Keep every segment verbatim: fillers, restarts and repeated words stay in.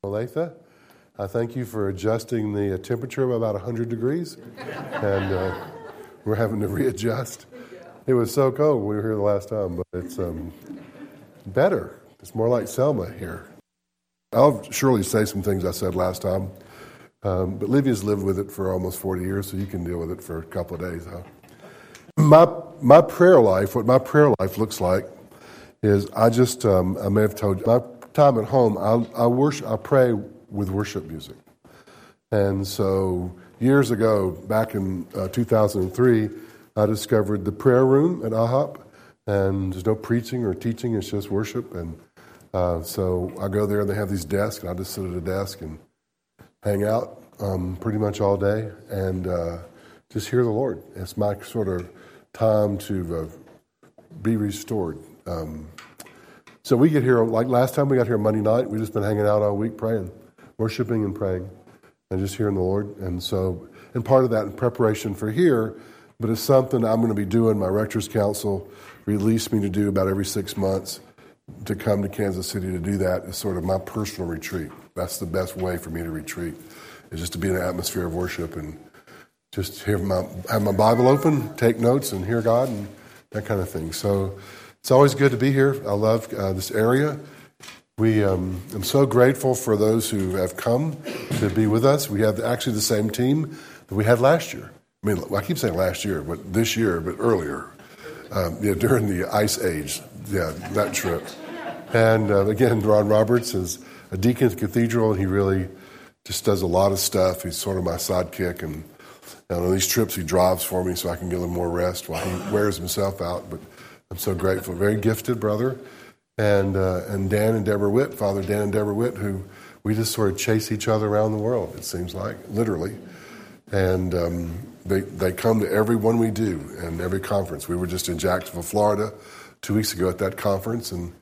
Olathe. I thank you for adjusting the temperature by about one hundred degrees, and uh, we're having to readjust. It was so cold when we were here the last time, but it's um, better. It's more like Selma here. I'll surely say some things I said last time, um, but Livia's lived with it for almost forty years, so you can deal with it for a couple of days. Huh? My my prayer life, what my prayer life looks like, is I just um, I may have told you my time at home. I I worship, I pray with worship music, and so years ago, back in uh, two thousand three, I discovered the prayer room at A H O P, and there's no preaching or teaching; it's just worship. And uh, so I go there, and they have these desks, and I just sit at a desk and hang out um, pretty much all day, and uh, just hear the Lord. It's my sort of time to uh, be restored. Um, so we get here, like last time we got here Monday night, we've just been hanging out all week praying, worshiping and praying, and just hearing the Lord. And so, and part of that in preparation for here, but it's something I'm going to be doing. My Rector's Council released me to do about every six months to come to Kansas City to do that. It's sort of my personal retreat. That's the best way for me to retreat, is just to be in an atmosphere of worship and just hear my, have my Bible open, take notes, and hear God and that kind of thing. So it's always good to be here. I love uh, this area. We um, I'm so grateful for those who have come to be with us. We have actually the same team that we had last year. I mean, I keep saying last year, but this year, but earlier, um, yeah, during the Ice Age, yeah, that trip. And uh, again, Ron Roberts is a deacon at the cathedral, and he really just does a lot of stuff. He's sort of my sidekick, and, and on these trips he drives for me so I can get a little more rest while he wears himself out. But I'm so grateful. Very gifted brother. And uh, and Dan and Deborah Witt, Father Dan and Deborah Witt, who we just sort of chase each other around the world, it seems like, literally. And um, they they come to every one we do and every conference. We were just in Jacksonville, Florida, two weeks ago at that conference, and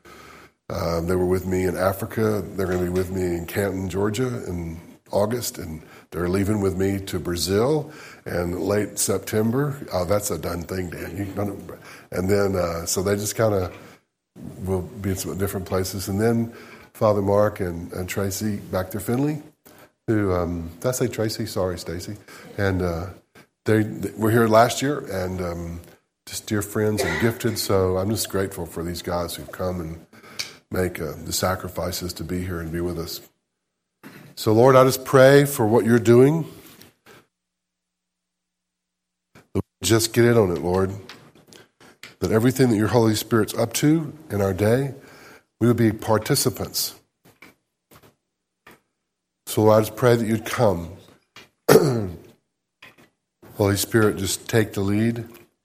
uh, they were with me in Africa. They're going to be with me in Canton, Georgia in August, and they're leaving with me to Brazil in late September. Oh, that's a done thing, Dan. You don't, and then, uh, so they just kind of will be in some different places. And then Father Mark and, and Tracy back to Finley, who, um, did I say Tracy? Sorry, Stacy. And uh, they, they were here last year, and um, just dear friends and gifted. So I'm just grateful for these guys who've come and make uh, the sacrifices to be here and be with us. So, Lord, I just pray for what you're doing. Just get in on it, Lord. That everything that your Holy Spirit's up to in our day, we would be participants. So, Lord, I just pray that you'd come. Holy Spirit, just take the lead.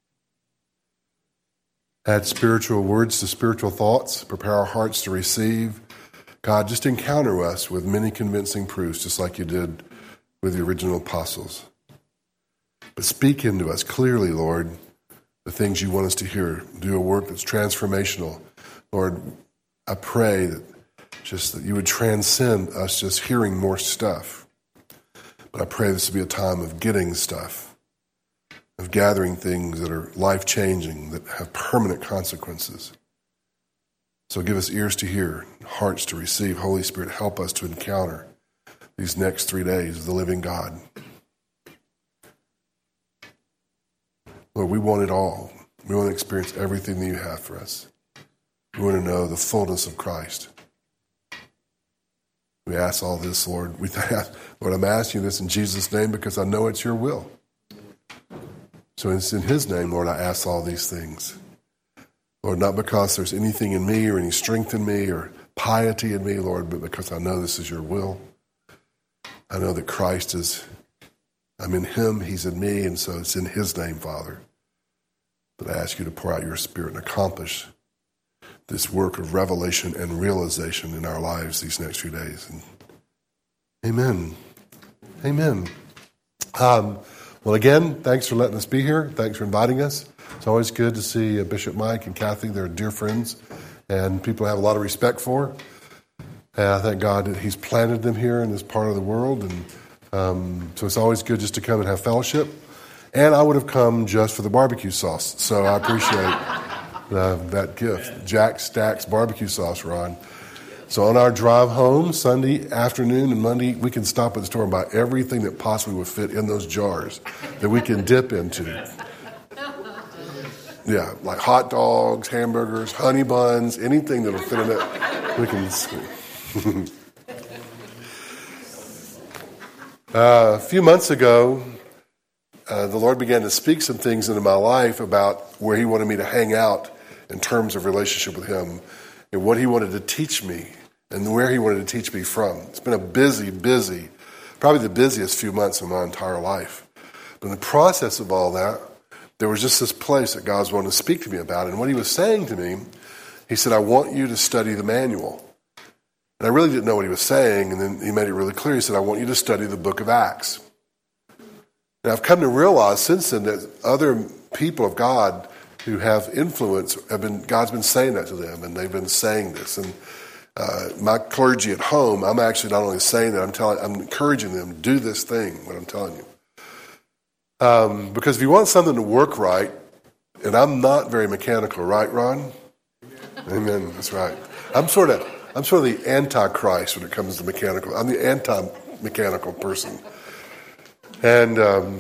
Add spiritual words to spiritual thoughts. Prepare our hearts to receive. God, just encounter us with many convincing proofs, just like you did with the original apostles. But speak into us clearly, Lord, the things you want us to hear. Do a work that's transformational. Lord, I pray that just that you would transcend us just hearing more stuff. But I pray this would be a time of getting stuff, of gathering things that are life-changing, that have permanent consequences. So give us ears to hear, hearts to receive. Holy Spirit, help us to encounter these next three days of the living God. Lord, we want it all. We want to experience everything that you have for us. We want to know the fullness of Christ. We ask all this, Lord. We ask, Lord, I'm asking this in Jesus' name because I know it's your will. So it's in his name, Lord, I ask all these things. Lord, not because there's anything in me or any strength in me or piety in me, Lord, but because I know this is your will. I know that Christ is, I'm in him, he's in me, and so it's in his name, Father. But I ask you to pour out your Spirit and accomplish this work of revelation and realization in our lives these next few days. And amen. Amen. Um, well, again, thanks for letting us be here. Thanks for inviting us. It's always good to see uh, Bishop Mike and Kathy. They're dear friends and people I have a lot of respect for. And I thank God that he's planted them here in this part of the world. And um, so it's always good just to come and have fellowship. And I would have come just for the barbecue sauce. So I appreciate uh, that gift. Jack Stack's barbecue sauce, Ron. So on our drive home, Sunday afternoon and Monday, we can stop at the store and buy everything that possibly would fit in those jars that we can dip into. Yeah, like hot dogs, hamburgers, honey buns, anything that'll fit in it, we can. uh, a few months ago, uh, the Lord began to speak some things into my life about where He wanted me to hang out in terms of relationship with Him and what He wanted to teach me and where He wanted to teach me from. It's been a busy, busy, probably the busiest few months of my entire life. But in the process of all that, there was just this place that God was wanting to speak to me about. And what He was saying to me, He said, I want you to study the manual. And I really didn't know what He was saying. And then He made it really clear. He said, I want you to study the book of Acts. And I've come to realize since then that other people of God who have influence, have been God's been saying that to them. And they've been saying this. And uh, my clergy at home, I'm actually not only saying that, I'm telling, I'm encouraging them to do this thing, what I'm telling you. Um, because if you want something to work right, and I'm not very mechanical, right, Ron? Amen. Amen. That's right. I'm sort of, I'm sort of the antichrist when it comes to mechanical. I'm the anti-mechanical person. And, um,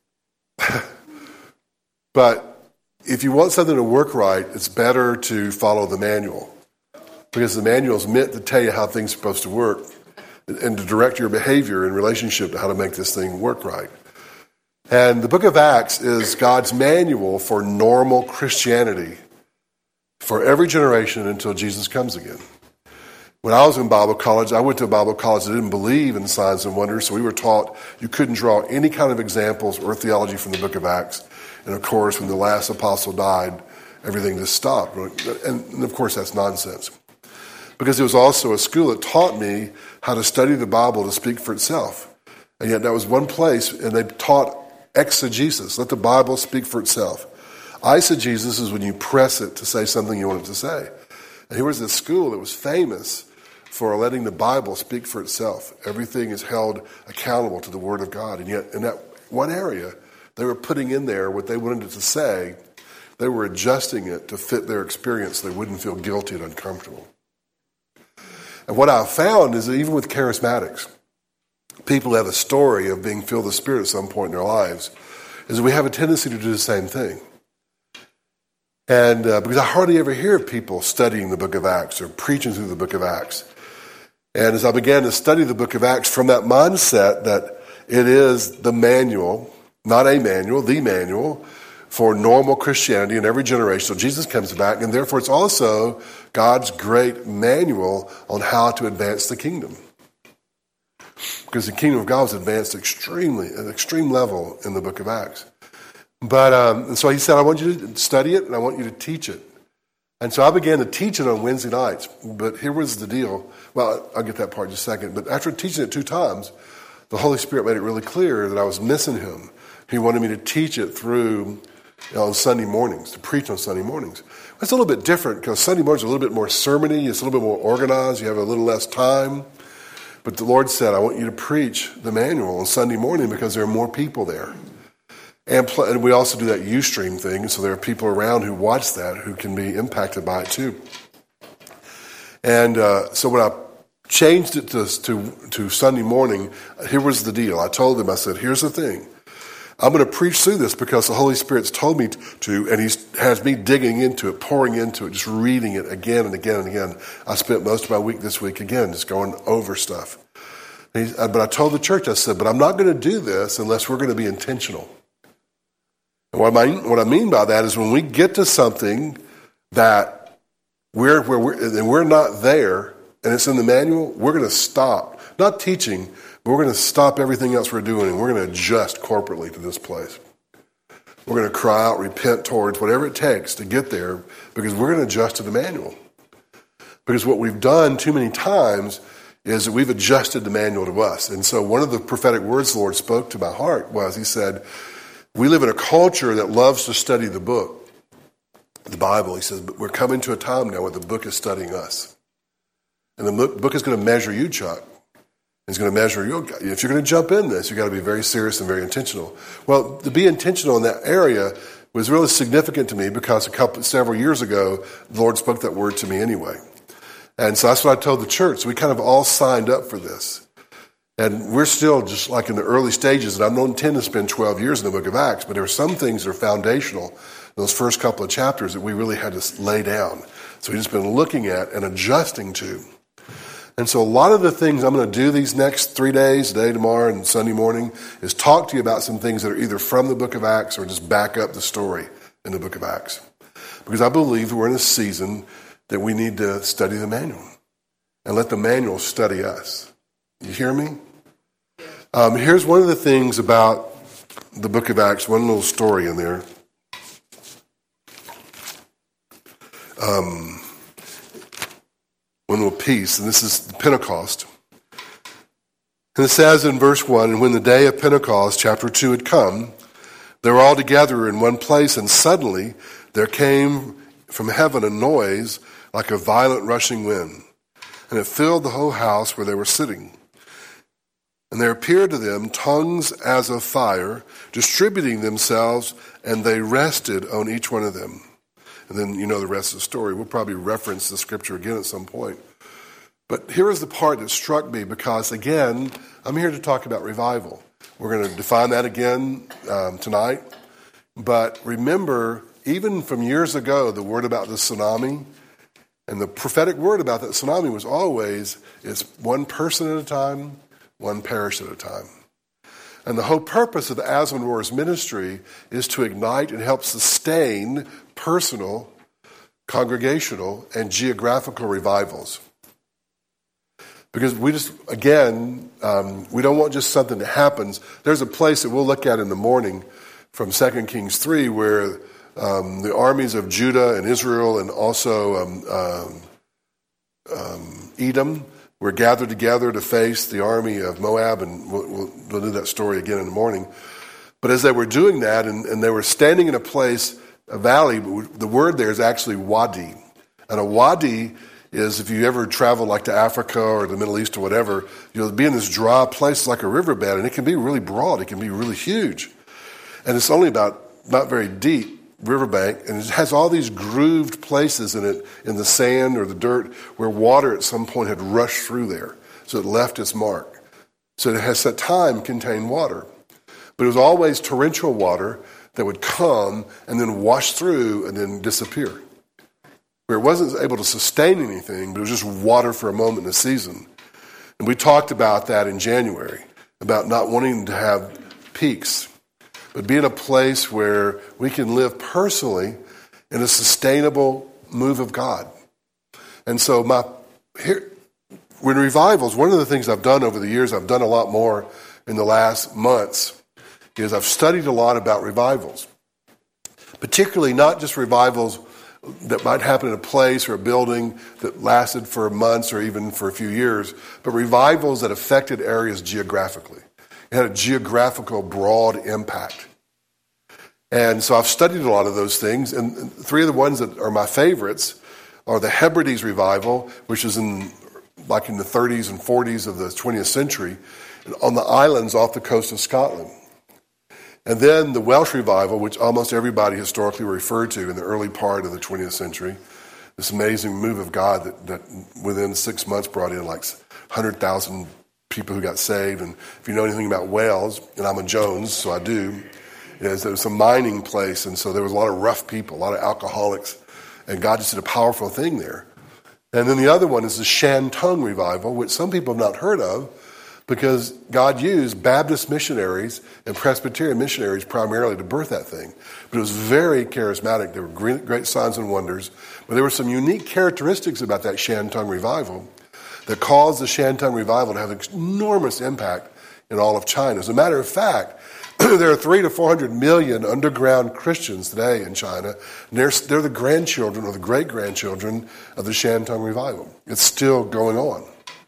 but if you want something to work right, it's better to follow the manual, because the manual is meant to tell you how things are supposed to work and to direct your behavior in relationship to how to make this thing work right. And the book of Acts is God's manual for normal Christianity for every generation until Jesus comes again. When I was in Bible college, I went to a Bible college that didn't believe in signs and wonders, so we were taught you couldn't draw any kind of examples or theology from the book of Acts. And of course, when the last apostle died, everything just stopped. And of course, that's nonsense. Because it was also a school that taught me how to study the Bible to speak for itself. And yet that was one place, and they taught exegesis. Let the Bible speak for itself. Eisegesis is when you press it to say something you want it to say. And here was this school that was famous for letting the Bible speak for itself. Everything is held accountable to the Word of God. And yet in that one area, they were putting in there what they wanted it to say. They were adjusting it to fit their experience so they wouldn't feel guilty and uncomfortable. And what I found is that even with charismatics, people who have a story of being filled with the Spirit at some point in their lives, is that we have a tendency to do the same thing. And uh, because I hardly ever hear of people studying the book of Acts or preaching through the book of Acts. And as I began to study the book of Acts from that mindset that it is the manual, not a manual, the manual for normal Christianity in every generation. So Jesus comes back, and therefore it's also God's great manual on how to advance the kingdom. Because the kingdom of God was advanced extremely, at an extreme level in the book of Acts. But um, and so he said, I want you to study it and I want you to teach it. And so I began to teach it on Wednesday nights. But here was the deal. Well, I'll get that part in just a second. But after teaching it two times, the Holy Spirit made it really clear that I was missing Him. He wanted me to teach it through you know, on Sunday mornings, to preach on Sunday mornings. It's a little bit different because Sunday mornings are a little bit more sermony. It's a little bit more organized. You have a little less time. But the Lord said, I want you to preach the manual on Sunday morning because there are more people there. And, pl- and we also do that Ustream thing, so there are people around who watch that who can be impacted by it too. And uh, so when I changed it to, to, to Sunday morning, here was the deal. I told them, I said, here's the thing. I'm going to preach through this because the Holy Spirit's told me to, and He has me digging into it, pouring into it, just reading it again and again and again. I spent most of my week this week, again, just going over stuff. And he, but I told the church, I said, but I'm not going to do this unless we're going to be intentional. And what I mean, what I mean by that is when we get to something that we're, where we're, and we're not there, and it's in the manual, we're going to stop. Not teaching, but we're going to stop everything else we're doing, and we're going to adjust corporately to this place. We're going to cry out, repent towards whatever it takes to get there, because we're going to adjust to the manual. Because what we've done too many times is that we've adjusted the manual to us. And so one of the prophetic words the Lord spoke to my heart was, He said, we live in a culture that loves to study the book, the Bible. He says, but we're coming to a time now where the book is studying us. And the book is going to measure you, Chuck. It's going to measure you. If you're going to jump in this, you've got to be very serious and very intentional. Well, to be intentional in that area was really significant to me because a couple, several years ago, the Lord spoke that word to me anyway. And so that's what I told the church. So we kind of all signed up for this. And we're still just like in the early stages, and I don't intend to spend twelve years in the book of Acts, but there are some things that are foundational in those first couple of chapters that we really had to lay down. So we've just been looking at and adjusting to. And so a lot of the things I'm going to do these next three days, today, tomorrow, and Sunday morning, is talk to you about some things that are either from the book of Acts or just back up the story in the book of Acts. Because I believe we're in a season that we need to study the manual and let the manual study us. You hear me? Um, here's one of the things about the book of Acts, one little story in there. Um, one little piece, and this is Pentecost. And it says in verse one, and when the day of Pentecost, chapter two, had come, they were all together in one place, and suddenly there came from heaven a noise like a violent rushing wind, and it filled the whole house where they were sitting. And there appeared to them tongues as of fire, distributing themselves, and they rested on each one of them. And then you know the rest of the story. We'll probably reference the scripture again at some point. But here is the part that struck me because, again, I'm here to talk about revival. We're going to define that again um, tonight. But remember, even from years ago, the word about the tsunami and the prophetic word about that tsunami was always, it's one person at a time, one parish at a time. And the whole purpose of the Aslan Roars ministry is to ignite and help sustain personal, congregational, and geographical revivals. Because we just, again, um, we don't want just something that happens. There's a place that we'll look at in the morning from Second Kings three where um, the armies of Judah and Israel and also um, um, um, Edom were gathered together to face the army of Moab, and we'll, we'll, we'll do that story again in the morning. But as they were doing that, and, and they were standing in a place, a valley, the word there is actually wadi. And a wadi is, if you ever travel like to Africa or the Middle East or whatever, you'll be in this dry place like a riverbed, and it can be really broad, it can be really huge. And it's only about not very deep riverbank, and it has all these grooved places in it, in the sand or the dirt, where water at some point had rushed through there. So it left its mark. So it has at time contained water. But it was always torrential water that would come and then wash through and then disappear. Where it wasn't able to sustain anything, but it was just water for a moment in a season. And we talked about that in January, about not wanting to have peaks, but be in a place where we can live personally in a sustainable move of God. And so my here, when revivals, one of the things I've done over the years, I've done a lot more in the last months, is I've studied a lot about revivals. Particularly not just revivals that might happen in a place or a building that lasted for months or even for a few years, but revivals that affected areas geographically. It had a geographical broad impact. And so I've studied a lot of those things, and three of the ones that are my favorites are the Hebrides revival, which is in like in the thirties and forties of the twentieth century, on the islands off the coast of Scotland. And then the Welsh revival, which almost everybody historically referred to in the early part of the twentieth century, this amazing move of God that, that within six months brought in like one hundred thousand people who got saved. And if you know anything about Wales, and I'm a Jones, so I do, is there was a mining place, and so there was a lot of rough people, a lot of alcoholics, and God just did a powerful thing there. And then the other one is the Shantung revival, which some people have not heard of, because God used Baptist missionaries and Presbyterian missionaries primarily to birth that thing. But it was very charismatic. There were great, great signs and wonders. But there were some unique characteristics about that Shantung revival that caused the Shantung revival to have an enormous impact in all of China. As a matter of fact, there are three to four hundred million underground Christians today in China. And they're, they're the grandchildren or the great-grandchildren of the Shantung revival. It's still going on.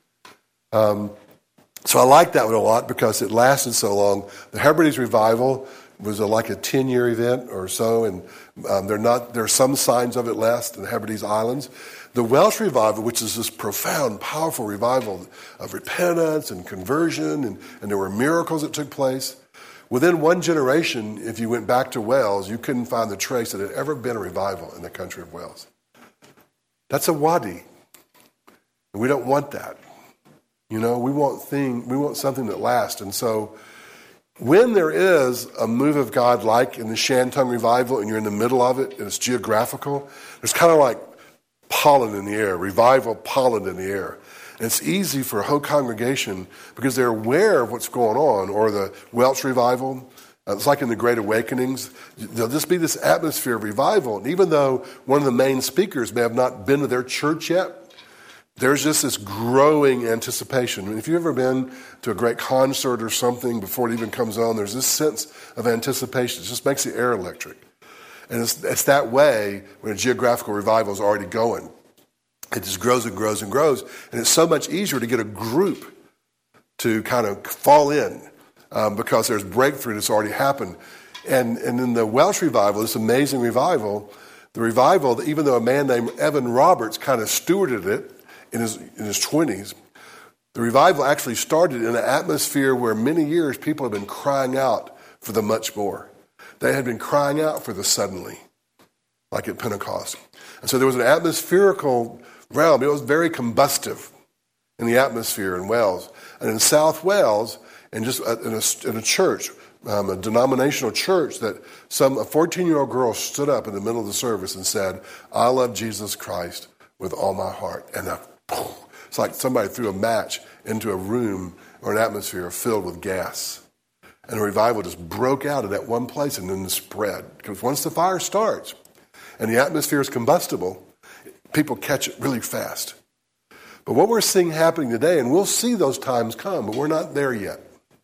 Um, So I like that one a lot because it lasted so long. The Hebrides revival was a, like a ten-year event or so, and um, there are not there are some signs of it left in the Hebrides Islands. The Welsh revival, which is this profound, powerful revival of repentance and conversion, and, and there were miracles that took place. Within one generation, if you went back to Wales, you couldn't find the trace that had ever been a revival in the country of Wales. That's a wadi. And we don't want that. You know, we want thing, we want something that lasts. And so when there is a move of God like in the Shantung revival and you're in the middle of it and it's geographical, there's kind of like pollen in the air, revival pollen in the air. And it's easy for a whole congregation because they're aware of what's going on. Or the Welsh revival, uh, it's like in the Great Awakenings. There'll just be this atmosphere of revival. And even though one of the main speakers may have not been to their church yet, there's just this growing anticipation. I mean, if you've ever been to a great concert or something before it even comes on, there's this sense of anticipation. It just makes the air electric. And it's, it's that way when a geographical revival is already going. It just grows and grows and grows. And it's so much easier to get a group to kind of fall in um, because there's breakthrough that's already happened. And, and in the Welsh revival, this amazing revival, the revival, even though a man named Evan Roberts kind of stewarded it, in his in his twenties, the revival actually started in an atmosphere where many years people have been crying out for the much more. They had been crying out for the suddenly, like at Pentecost. And so there was an atmospherical realm. It was very combustive in the atmosphere in Wales. And in South Wales, and just in a, in a church, um, a denominational church, that some a fourteen-year-old girl stood up in the middle of the service and said, "I love Jesus Christ with all my heart." And I It's like somebody threw a match into a room or an atmosphere filled with gas. And a revival just broke out in that one place and then spread. Because once the fire starts and the atmosphere is combustible, people catch it really fast. But what we're seeing happening today, and we'll see those times come, but we're not there yet.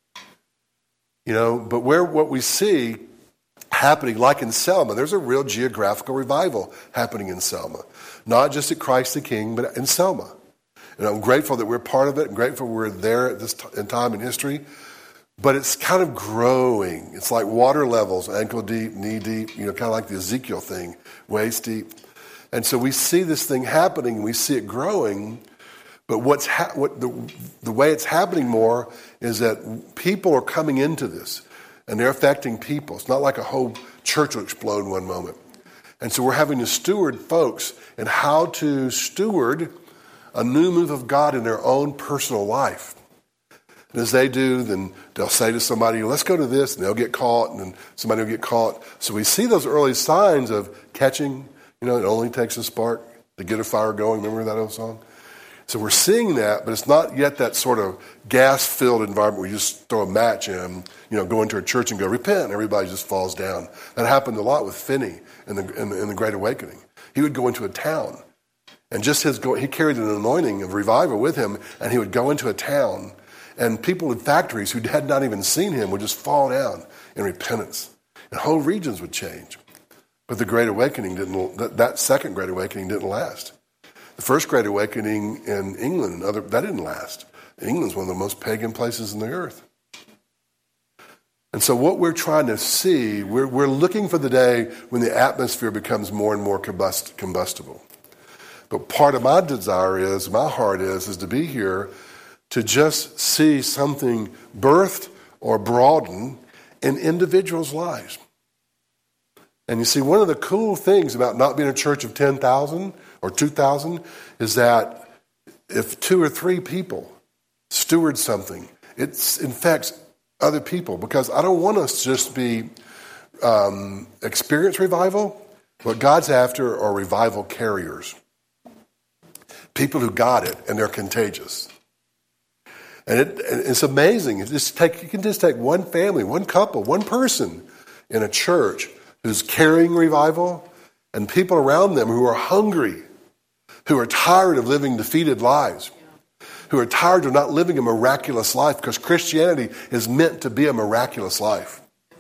You know, but where what we see happening, like in Selma, there's a real geographical revival happening in Selma. Not just at Christ the King, but in Selma. And I'm grateful that we're part of it. I'm grateful we're there at this t- in time in history. But it's kind of growing. It's like water levels, ankle deep, knee deep, you know, kind of like the Ezekiel thing, waist deep. And so we see this thing happening, and we see it growing. But what's ha- what the, the way it's happening more is that people are coming into this, and they're affecting people. It's not like a whole church will explode in one moment. And so we're having to steward folks and how to steward a new move of God in their own personal life. And as they do, then they'll say to somebody, "Let's go to this," and they'll get caught, and then somebody will get caught. So we see those early signs of catching. You know, it only takes a spark to get a fire going. Remember that old song? So we're seeing that, but it's not yet that sort of gas-filled environment where you just throw a match in, you know, go into a church and go, "Repent," and everybody just falls down. That happened a lot with Finney in the, in the, in the Great Awakening. He would go into a town, and just his go, he carried an anointing of revival with him, and he would go into a town, and people in factories who had not even seen him would just fall down in repentance, and whole regions would change. But the Great Awakening didn't, that, that second Great Awakening didn't last. The first Great Awakening in England, and other, that didn't last. England's one of the most pagan places in the earth. And so what we're trying to see, we're, we're looking for the day when the atmosphere becomes more and more combust, combustible. But part of my desire is, my heart is, is to be here to just see something birthed or broadened in individuals' lives. And you see, one of the cool things about not being a church of ten thousand or two thousand is that if two or three people steward something, it infects other people. Because I don't want us to just be um, experience revival. What God's after are revival carriers. People who got it, and they're contagious. And it, it's amazing. It just take, you can just take one family, one couple, one person in a church who's carrying revival, and people around them who are hungry, who are tired of living defeated lives, who are tired of not living a miraculous life, because Christianity is meant to be a miraculous life.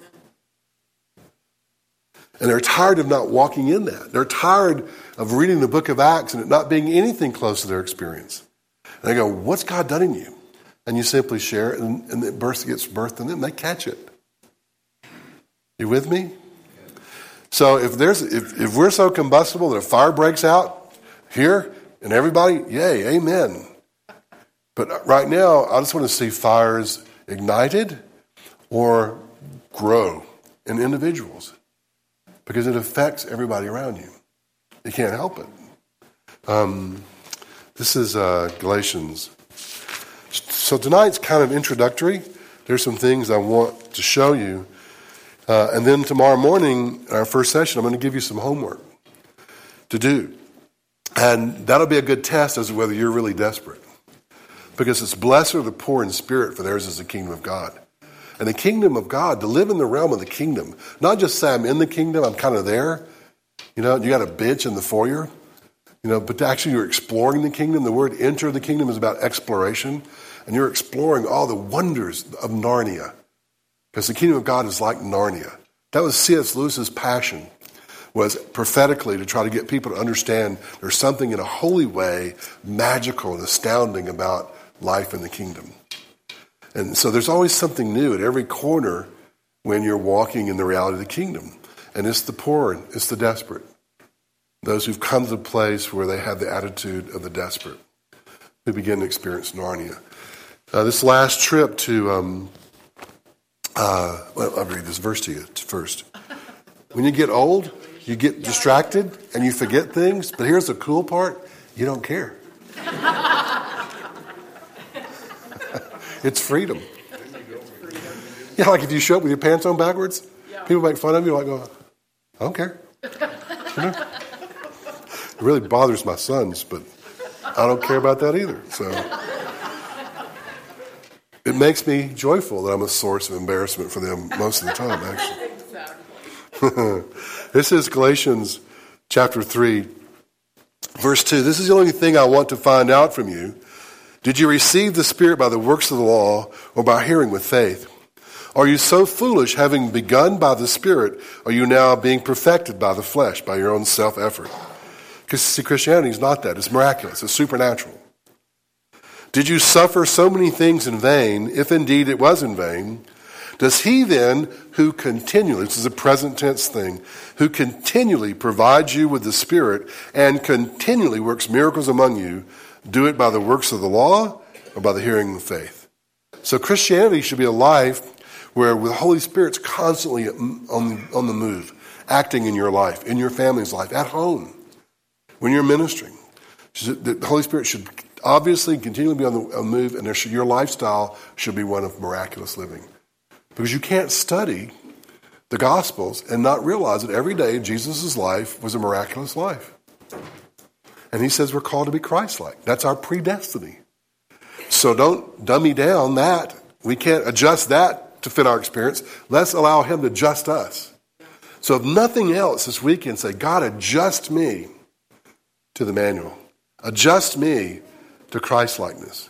And they're tired of not walking in that. They're tired of reading the book of Acts and it not being anything close to their experience. And they go, "What's God done in you?" And you simply share it, and, and it birth gets birthed in them. They catch it. You with me? So if there's if, if we're so combustible that a fire breaks out here and everybody, yay, amen. But right now, I just want to see fires ignited or grow in individuals, because it affects everybody around you. You can't help it. Um, This is uh, Galatians. So tonight's kind of introductory. There's some things I want to show you. Uh, and then tomorrow morning, our first session, I'm going to give you some homework to do. And that'll be a good test as to whether you're really desperate. Because it's blessed are the poor in spirit, for theirs is the kingdom of God. And the kingdom of God, to live in the realm of the kingdom, not just say I'm in the kingdom, I'm kind of there. You know, you got a bench in the foyer. You know, but actually you're exploring the kingdom. The word enter the kingdom is about exploration. And you're exploring all the wonders of Narnia. Because the kingdom of God is like Narnia. That was C S Lewis's passion, was prophetically to try to get people to understand there's something in a holy way, magical and astounding about life in the kingdom. And so there's always something new at every corner when you're walking in the reality of the kingdom. And it's the poor, it's the desperate. Those who've come to the place where they have the attitude of the desperate, who begin to experience Narnia. Uh, this last trip to, um, uh, well, I'll read this verse to you first. When you get old, you get distracted and you forget things. But here's the cool part. You don't care. It's freedom. Yeah, like if you show up with your pants on backwards, people make fun of you. Like, go, I don't care. You know? It really bothers my sons, but I don't care about that either. So it makes me joyful that I'm a source of embarrassment for them most of the time, actually. This is Galatians chapter three, verse two. This is the only thing I want to find out from you. Did you receive the Spirit by the works of the law or by hearing with faith? Are you so foolish, having begun by the Spirit, are you now being perfected by the flesh, by your own self-effort? Because, see, Christianity is not that. It's miraculous. It's supernatural. Did you suffer so many things in vain, if indeed it was in vain? Does he then, who continually, this is a present tense thing, who continually provides you with the Spirit and continually works miracles among you, do it by the works of the law or by the hearing of faith? So Christianity should be a life where the Holy Spirit's constantly on, on the move, acting in your life, in your family's life, at home, when you're ministering. The Holy Spirit should obviously continually be on the, on the move, and there should, your lifestyle should be one of miraculous living. Because you can't study the Gospels and not realize that every day Jesus' life was a miraculous life. And he says we're called to be Christ-like. That's our predestiny. So don't dummy down that. We can't adjust that to fit our experience. Let's allow him to adjust us. So if nothing else this weekend, say, God, adjust me to the manual. Adjust me to Christ-likeness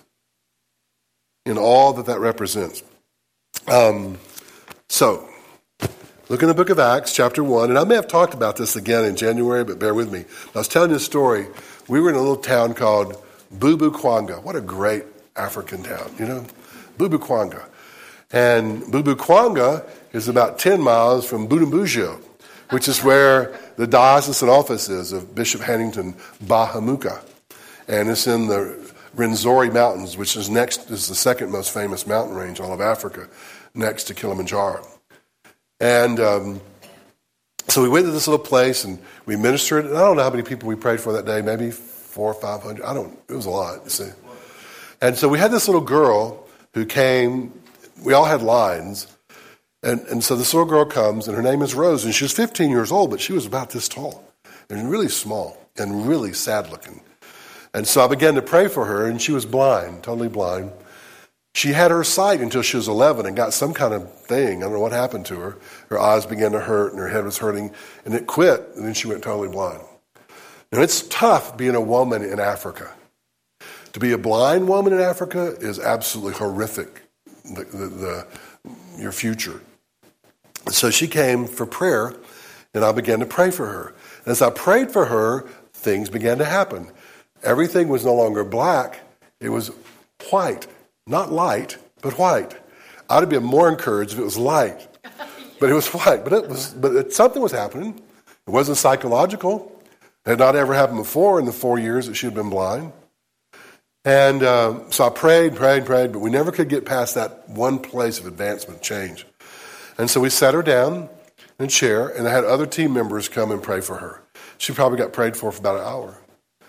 in all that that represents. Um, so, look in the book of Acts, chapter one, and I may have talked about this again in January, but bear with me. I was telling you a story. We were in a little town called Bubukwanga. What a great African town, you know? Bubukwanga. And Bubukwanga is about ten miles from Budumbujio, which is where the diocesan office is of Bishop Hannington Bahamuka. And it's in the Rwenzori Mountains, which is next is the second most famous mountain range in all of Africa, next to Kilimanjaro. And um, so we went to this little place and we ministered. And I don't know how many people we prayed for that day, maybe four or five hundred. I don't. It was a lot. You see. And so we had this little girl who came. We all had lines, and and so this little girl comes, and her name is Rose, and she was fifteen years old, but she was about this tall, and really small, and really sad looking. And so I began to pray for her, and she was blind, totally blind. She had her sight until she was eleven and got some kind of thing. I don't know what happened to her. Her eyes began to hurt, and her head was hurting, and it quit, and then she went totally blind. Now, it's tough being a woman in Africa. To be a blind woman in Africa is absolutely horrific, the, the, the, your future. So she came for prayer, and I began to pray for her. And as I prayed for her, things began to happen. Everything was no longer black. It was white. Not light, but white. I'd have been more encouraged if it was light. But it was white. But it was. But it, something was happening. It wasn't psychological. It had not ever happened before in the four years that she had been blind. And uh, so I prayed, prayed, prayed, but we never could get past that one place of advancement, change. And so we sat her down in a chair, and I had other team members come and pray for her. She probably got prayed for for about an hour.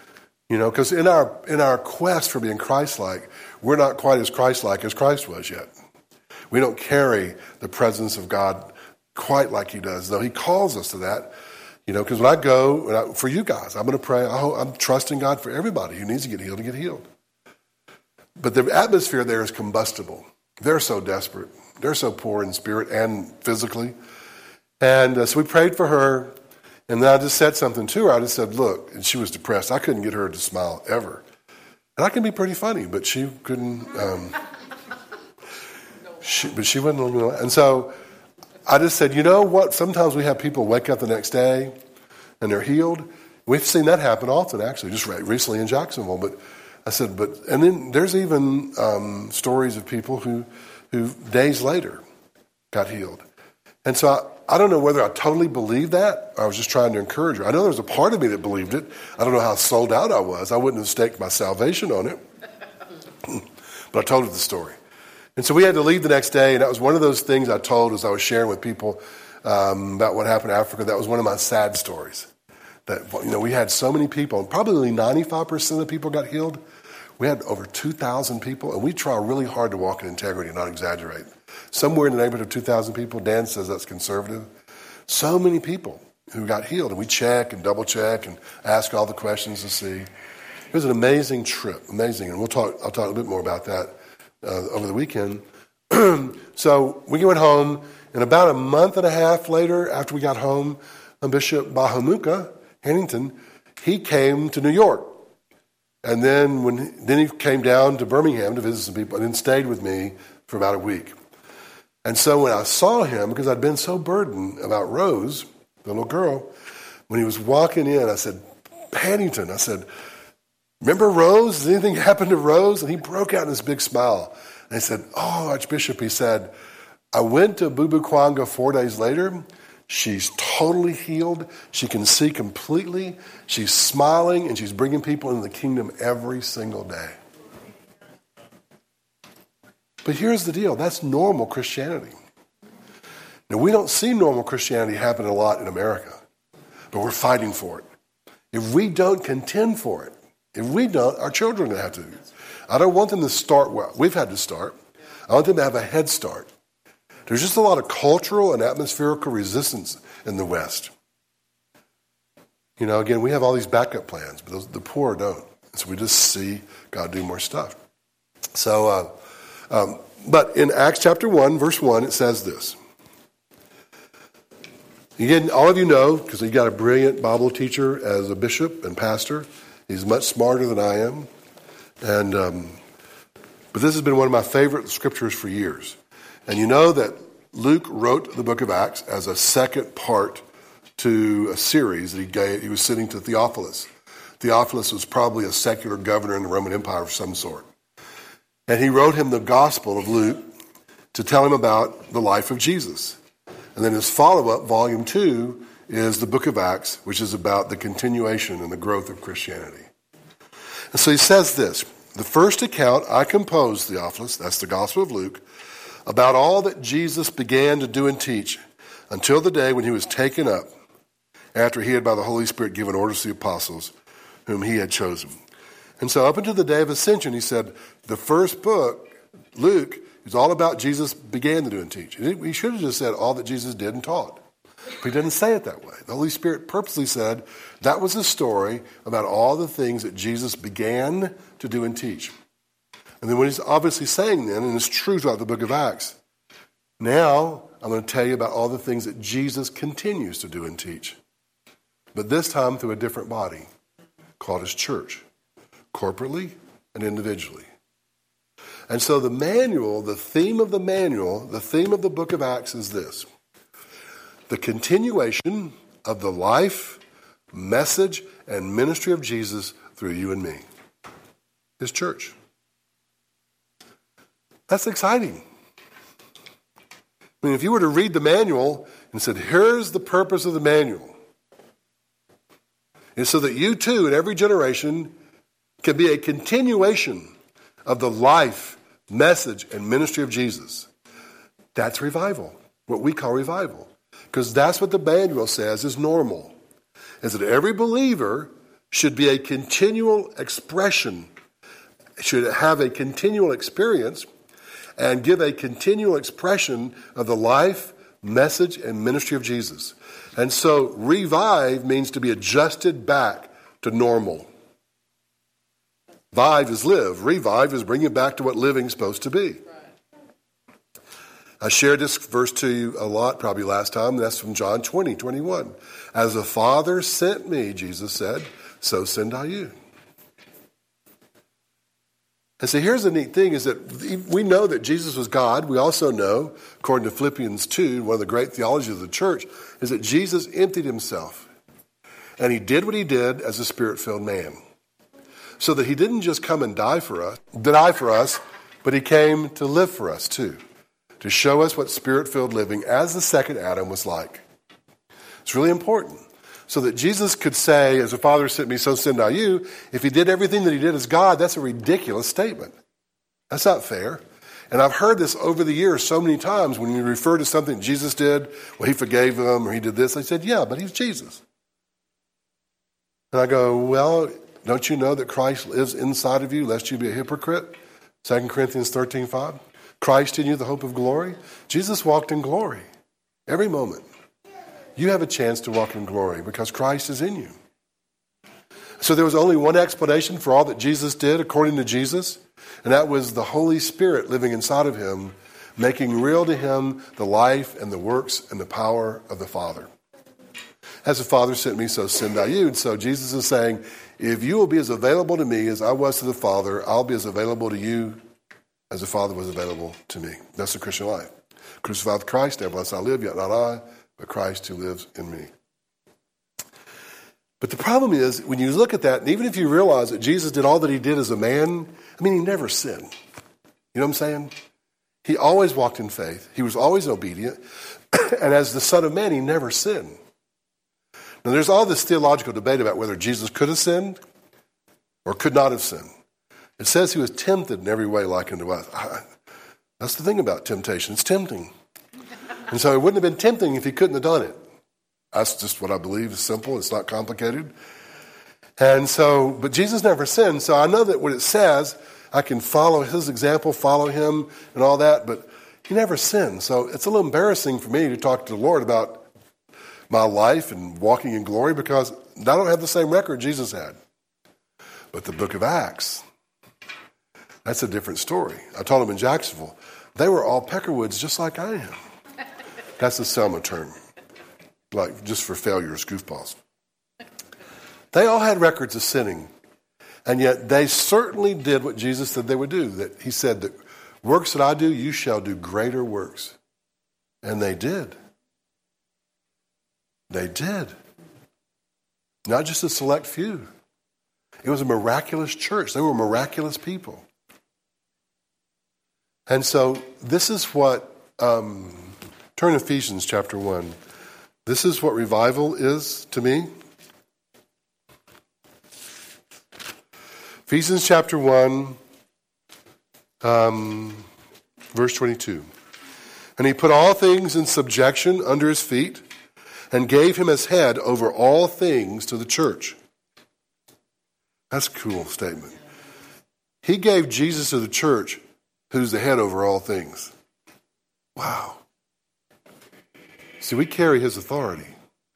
You know, because in our in our quest for being Christ-like, we're not quite as Christ-like as Christ was yet. We don't carry the presence of God quite like he does, though he calls us to that. You know, because when I go, when I, for you guys, I'm going to pray. I hope, I'm trusting God for everybody who needs to get healed to get healed. But the atmosphere there is combustible. They're so desperate. They're so poor in spirit and physically. And uh, so we prayed for her. And then I just said something to her. I just said, look, and she was depressed. I couldn't get her to smile ever. And I can be pretty funny, but she couldn't. Um, she, but she wouldn't. You know, and so I just said, you know what? Sometimes we have people wake up the next day and they're healed. We've seen that happen often, actually, just recently in Jacksonville. But I said, but, and then there's even um, stories of people who, who days later got healed. And so I, I don't know whether I totally believed that or I was just trying to encourage her. I know there was a part of me that believed it. I don't know how sold out I was. I wouldn't have staked my salvation on it. But I told her the story. And so we had to leave the next day, and that was one of those things I told as I was sharing with people um, about what happened in Africa. That was one of my sad stories. That, you know, we had so many people, and probably ninety-five percent of the people got healed. We had over two thousand people, and we try really hard to walk in integrity and not exaggerate. Somewhere in the neighborhood of two thousand people, Dan says that's conservative. So many people who got healed, and we check and double check and ask all the questions to see. It was an amazing trip, amazing, and we'll talk. I'll talk a bit more about that uh, over the weekend. So we went home, and about a month and a half later, after we got home, Bishop Bahamuka Hannington, he came to New York. And then when then he came down to Birmingham to visit some people and then stayed with me for about a week. And so when I saw him, because I'd been so burdened about Rose, the little girl, when he was walking in, I said, Hannington, I said, remember Rose? Did anything happen to Rose? And he broke out in this big smile. And I said, oh, Archbishop, he said, I went to Bubu Kwanga four days later. She's totally healed. She can see completely. She's smiling, and she's bringing people into the kingdom every single day. But here's the deal. That's normal Christianity. Now, we don't see normal Christianity happen a lot in America, but we're fighting for it. If we don't contend for it, if we don't, our children are going to have to. I don't want them to start well. We've had to start. I want them to have a head start. There's just a lot of cultural and atmospherical resistance in the West. You know, again, we have all these backup plans, but those, the poor don't. So we just see God do more stuff. So, uh, um, but in Acts chapter one, verse one, it says this. Again, all of you know, because you got a brilliant Bible teacher as a bishop and pastor. He's much smarter than I am. And um, but this has been one of my favorite scriptures for years. And you know that Luke wrote the book of Acts as a second part to a series that he gave. He was sending to Theophilus. Theophilus was probably a secular governor in the Roman Empire of some sort. And he wrote him the Gospel of Luke to tell him about the life of Jesus. And then his follow-up, volume two, is the book of Acts, which is about the continuation and the growth of Christianity. And so he says this, the first account I composed, Theophilus, that's the Gospel of Luke, about all that Jesus began to do and teach until the day when he was taken up, after he had by the Holy Spirit given orders to the apostles whom he had chosen. And so up until the day of ascension, he said, the first book, Luke, is all about Jesus began to do and teach. He should have just said all that Jesus did and taught. But he didn't say it that way. The Holy Spirit purposely said that was a story about all the things that Jesus began to do and teach. And then what he's obviously saying then, and it's true throughout the book of Acts, now I'm going to tell you about all the things that Jesus continues to do and teach. But this time through a different body called his church, corporately and individually. And so the manual, the theme of the manual, the theme of the book of Acts is this. The continuation of the life, message, and ministry of Jesus through you and me. His church. That's exciting. I mean, if you were to read the manual and said, here's the purpose of the manual. It's so that you too, in every generation, can be a continuation of the life, message, and ministry of Jesus. That's revival, what we call revival. Because that's what the manual says is normal. Is that every believer should be a continual expression, should have a continual experience and give a continual expression of the life, message, and ministry of Jesus. And so revive means to be adjusted back to normal. Vive is live. Revive is bring it back to what living is supposed to be. I shared this verse to you a lot probably last time. That's from John twenty, twenty-one. As the Father sent me, Jesus said, so send I you. And so here's the neat thing is that we know that Jesus was God. We also know, according to Philippians two, one of the great theologies of the church, is that Jesus emptied himself. And he did what he did as a spirit-filled man. So that he didn't just come and die for us, die for us, but he came to live for us too. To show us what spirit-filled living as the second Adam was like. It's really important. So that Jesus could say, as the Father sent me, so send I you. If he did everything that he did as God, that's a ridiculous statement. That's not fair. And I've heard this over the years so many times when you refer to something Jesus did, well, he forgave them or he did this. I said, yeah, but he's Jesus. And I go, well, don't you know that Christ lives inside of you, lest you be a hypocrite? Second Corinthians thirteen five. Christ in you, the hope of glory. Jesus walked in glory every moment. You have a chance to walk in glory because Christ is in you. So there was only one explanation for all that Jesus did according to Jesus, and that was the Holy Spirit living inside of him, making real to him the life and the works and the power of the Father. As the Father sent me, so send I you. And so Jesus is saying, if you will be as available to me as I was to the Father, I'll be as available to you as the Father was available to me. That's the Christian life. Crucified with Christ, nevertheless I live, yet not I, but Christ who lives in me. But the problem is, when you look at that, and even if you realize that Jesus did all that he did as a man, I mean, he never sinned. You know what I'm saying? He always walked in faith. He was always obedient. And as the Son of Man, he never sinned. Now, there's all this theological debate about whether Jesus could have sinned or could not have sinned. It says he was tempted in every way like unto us. That's the thing about temptation. It's tempting. And so it wouldn't have been tempting if he couldn't have done it. That's just what I believe. It's simple. It's not complicated. And so, but Jesus never sinned. So I know that what it says, I can follow his example, follow him and all that, but he never sinned. So it's a little embarrassing for me to talk to the Lord about my life and walking in glory because I don't have the same record Jesus had. But the book of Acts, that's a different story. I told him in Jacksonville, they were all peckerwoods just like I am. That's the Selma term, like just for failures, goofballs. They all had records of sinning, and yet they certainly did what Jesus said they would do. That he said that works that I do, you shall do greater works. And they did. They did. Not just a select few. It was a miraculous church. They were miraculous people. And so this is what, um, turn to Ephesians chapter one. This is what revival is to me. Ephesians chapter one, um, verse twenty-two. And he put all things in subjection under his feet and gave him as head over all things to the church. That's a cool statement. He gave Jesus to the church, who's the head over all things. Wow. See, we carry his authority,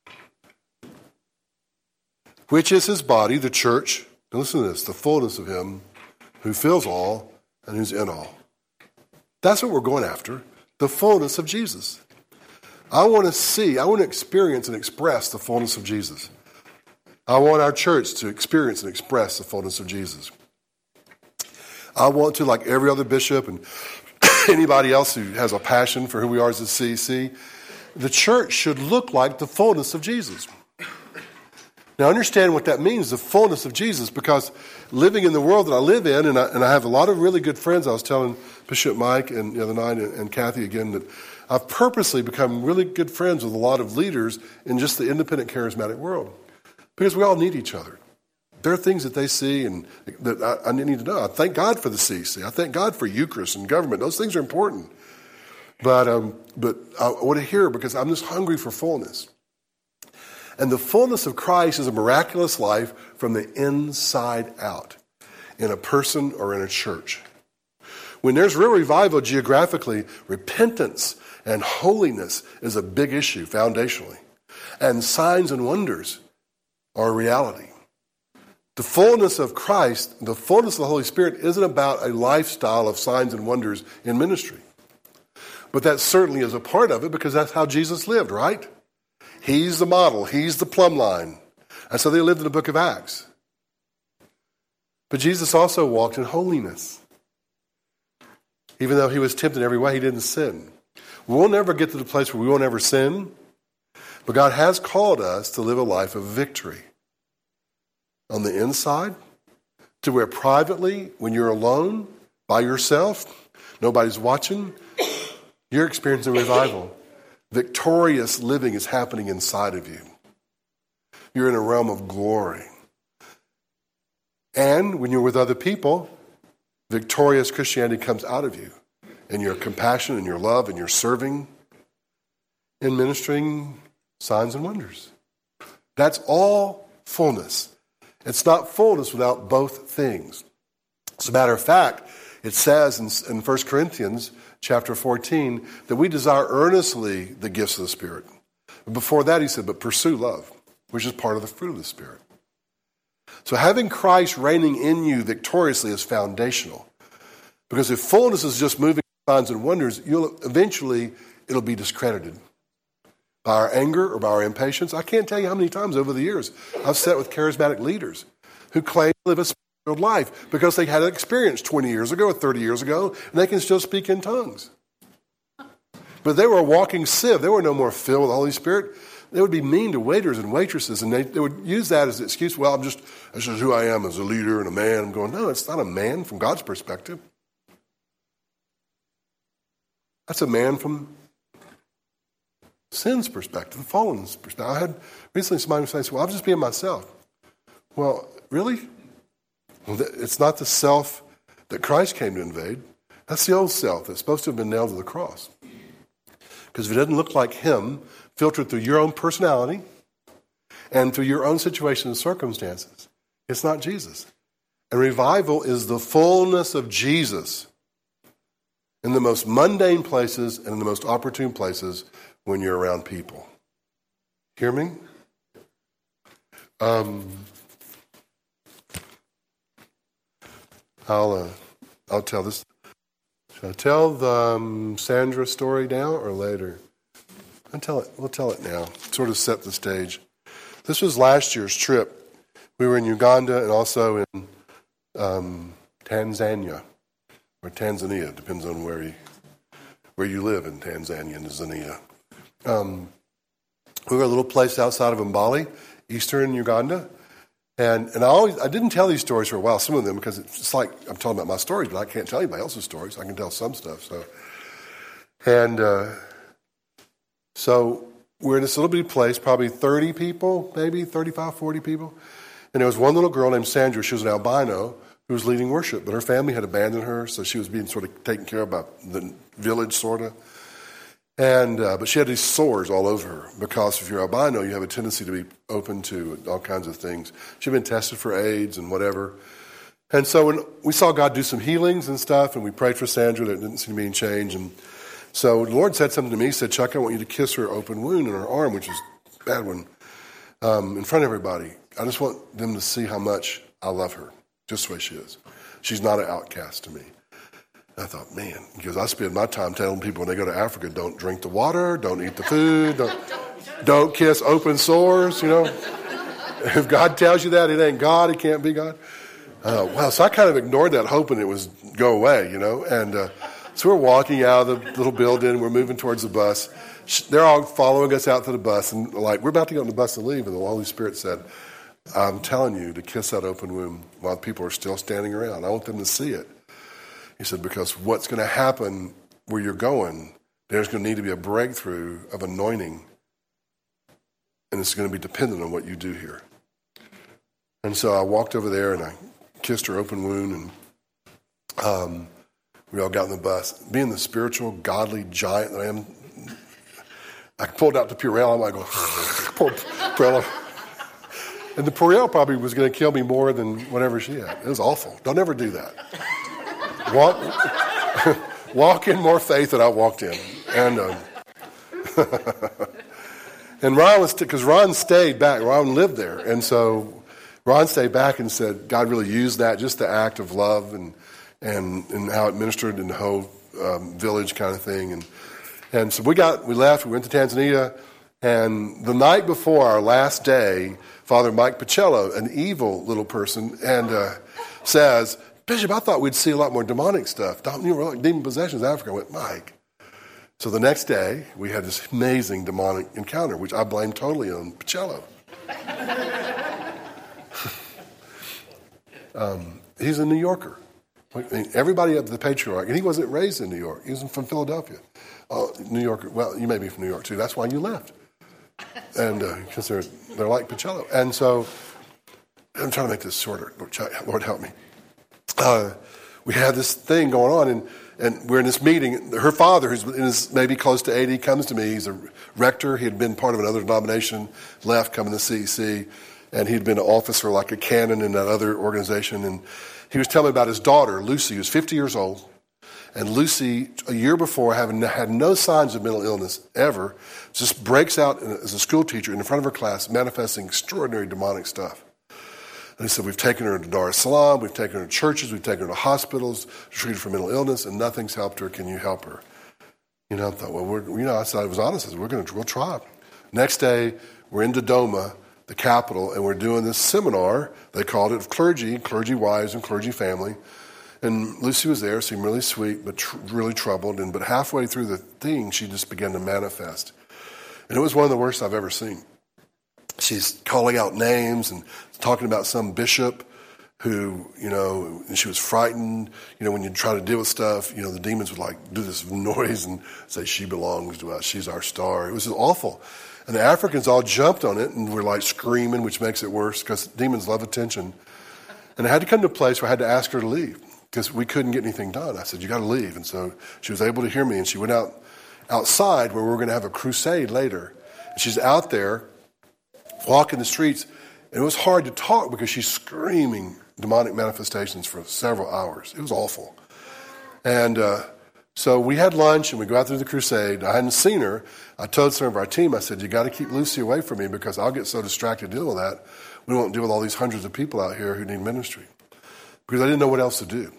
which is his body, the church. Now listen to this, the fullness of him who fills all and who's in all. That's what we're going after, the fullness of Jesus. I want to see, I want to experience and express the fullness of Jesus. I want our church to experience and express the fullness of Jesus. I want to, like every other bishop and anybody else who has a passion for who we are as a C C, the church should look like the fullness of Jesus. Now understand what that means, the fullness of Jesus, because living in the world that I live in, and I, and I have a lot of really good friends. I was telling Bishop Mike and the other night and, and Kathy again that I've purposely become really good friends with a lot of leaders in just the independent charismatic world. Because we all need each other. There are things that they see and that I, I need to know. I thank God for the C C. I thank God for Eucharist and government. Those things are important. But um, but I want to hear because I'm just hungry for fullness. And the fullness of Christ is a miraculous life from the inside out in a person or in a church. When there's real revival geographically, repentance and holiness is a big issue foundationally. And signs and wonders are a reality. The fullness of Christ, the fullness of the Holy Spirit isn't about a lifestyle of signs and wonders in ministry. But that certainly is a part of it because that's how Jesus lived, right? He's the model. He's the plumb line. And so they lived in the book of Acts. But Jesus also walked in holiness. Even though he was tempted in every way, he didn't sin. We'll never get to the place where we won't ever sin. But God has called us to live a life of victory. On the inside, to where privately, when you're alone, by yourself, nobody's watching, you're experiencing revival. Victorious living is happening inside of you. You're in a realm of glory. And when you're with other people, victorious Christianity comes out of you. And your compassion and your love and your serving and ministering signs and wonders. That's all fullness. It's not fullness without both things. As a matter of fact, it says in, in First Corinthians chapter fourteen that we desire earnestly the gifts of the Spirit. But before that, he said, but pursue love, which is part of the fruit of the Spirit. So having Christ reigning in you victoriously is foundational. Because if fullness is just moving signs and wonders, you'll eventually it'll be discredited. By our anger or by our impatience. I can't tell you how many times over the years I've sat with charismatic leaders who claim to live a spirit-filled life because they had an experience twenty years ago or thirty years ago, and they can still speak in tongues. But they were a walking sieve. They were no more filled with the Holy Spirit. They would be mean to waiters and waitresses, and they, they would use that as an excuse. Well, I'm just, this is who I am as a leader and a man. I'm going, no, it's not a man from God's perspective. That's a man from sin's perspective, the fallen's perspective. I had recently somebody say, well, I'm just being myself. Well, really? Well, it's not the self that Christ came to invade. That's the old self that's supposed to have been nailed to the cross. Because if it doesn't look like him, filtered through your own personality and through your own situation and circumstances, it's not Jesus. And revival is the fullness of Jesus in the most mundane places and in the most opportune places when you're around people. Hear me? Um, I'll uh, I'll tell this. Should I tell the um, Sandra story now or later? I'll tell it. We'll tell it now. Sort of set the stage. This was last year's trip. We were in Uganda and also in um, Tanzania or Tanzania. Depends on where you where you live in Tanzania and Tanzania. Um, we were a little place outside of Mbali, eastern Uganda, and and I always I didn't tell these stories for a while. Some of them because it's like I'm talking about my stories, but I can't tell anybody else's stories. I can tell some stuff. So, and uh, so we're in this little bitty place, probably thirty people, maybe thirty-five, forty people, and there was one little girl named Sandra. She was an albino who was leading worship, but her family had abandoned her, so she was being sort of taken care of by the village, sort of. And uh, but she had these sores all over her because if you're albino, you have a tendency to be open to all kinds of things. She'd been tested for AIDS and whatever. And so when we saw God do some healings and stuff, and we prayed for Sandra, there didn't seem to be any change. And so the Lord said something to me. He said, Chuck, I want you to kiss her open wound in her arm, which is a bad one, um, in front of everybody. I just want them to see how much I love her, just the way she is. She's not an outcast to me. I thought, man, because I spend my time telling people when they go to Africa, don't drink the water, don't eat the food, don't, don't kiss open sores, you know. If God tells you that, it ain't God, it can't be God. Uh, well, so I kind of ignored that, hoping it was go away, you know. And uh, so we're walking out of the little building, we're moving towards the bus. They're all following us out to the bus, and like, we're about to get on the bus and leave, and the Holy Spirit said, I'm telling you to kiss that open wound while people are still standing around. I want them to see it. He said, because what's going to happen where you're going, there's going to need to be a breakthrough of anointing. And it's going to be dependent on what you do here. And so I walked over there and I kissed her open wound. And um, we all got on the bus. Being the spiritual, godly giant that I am, I pulled out the Purell. I'm like, going, poor Purell. And the Purell probably was going to kill me more than whatever she had. It was awful. Don't ever do that. Walk, walk in more faith than I walked in. And um, and Ron was, because Ron stayed back. Ron lived there. And so Ron stayed back and said God really used that, just the act of love and and, and how it ministered in the whole um, village kind of thing. And and so we got, we left, we went to Tanzania. And the night before our last day, Father Mike Pacello, an evil little person, and uh, says, Bishop, I thought we'd see a lot more demonic stuff. You know, like demon possessions in Africa. I went, Mike. So the next day, we had this amazing demonic encounter, which I blame totally on Pacello. um, he's a New Yorker. I mean, everybody up to the patriarch, and he wasn't raised in New York. He was from Philadelphia. Uh, New Yorker. Well, you may be from New York, too. That's why you left. And because uh, they're, they're like Pacello. And so I'm trying to make this shorter. Lord, help me. Uh, we had this thing going on, and, and we're in this meeting. Her father, who's in his, maybe close to eighty, comes to me. He's a rector. He had been part of another denomination, left, coming to C E C, and he'd been an officer like a canon in that other organization. And he was telling me about his daughter, Lucy, who's fifty years old. And Lucy, a year before, having had no signs of mental illness ever, just breaks out as a school teacher in front of her class, manifesting extraordinary demonic stuff. And he said, we've taken her to Dar es Salaam, we've taken her to churches, we've taken her to hospitals, treated her for mental illness, and nothing's helped her. Can you help her? You know, I thought, well, we're, you know, I said, I was honest. I said, we're going to, we'll try. Next day, we're in Dodoma, the capital, and we're doing this seminar. They called it clergy, clergy wives and clergy family. And Lucy was there, seemed really sweet, but tr- really troubled. And but halfway through the thing, she just began to manifest. And it was one of the worst I've ever seen. She's calling out names and talking about some bishop who, you know, and she was frightened. You know, when you try to deal with stuff, you know, the demons would like do this noise and say, she belongs to us. She's our star. It was awful. And the Africans all jumped on it and were like screaming, which makes it worse because demons love attention. And I had to come to a place where I had to ask her to leave, because we couldn't get anything done. I said, you got to leave. And so she was able to hear me, and she went out outside where we were going to have a crusade later. And she's out there walking the streets, and it was hard to talk because she's screaming demonic manifestations for several hours. It was awful. And uh, so we had lunch, and we go out through the crusade. I hadn't seen her. I told some of our team, I said, you got to keep Lucy away from me because I'll get so distracted dealing with that. We won't deal with all these hundreds of people out here who need ministry. Because I didn't know what else to do.